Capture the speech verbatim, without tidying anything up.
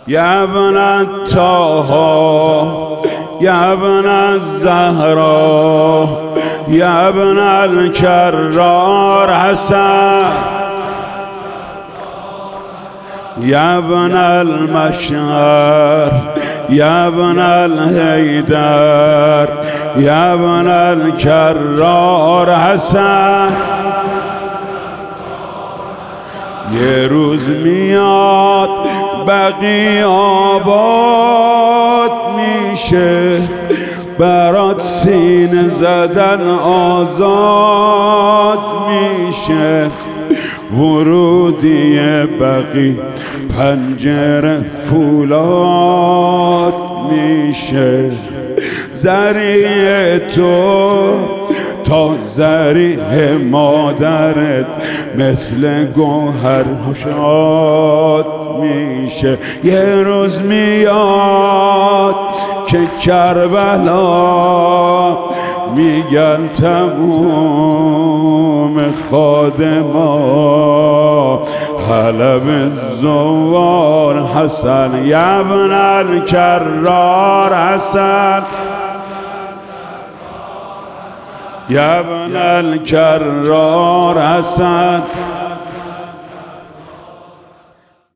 يا ابن الطه يا ابن الزهراء يا ابن الكرار حسن يا ابن المشعر يا ابن الهيدر يا ابن الكرار حسن یه روز میاد بقی آباد میشه برات سینه زدن آزاد میشه ورودی بقی پنجره فولاد میشه زریع تو تا زریع مادرت مثل گوهر شاد میشه یه روز میاد که کربلا میگن تموم خادما حلب زوار حسن یا ابن الکرار حسن یا ابن الکرار حسن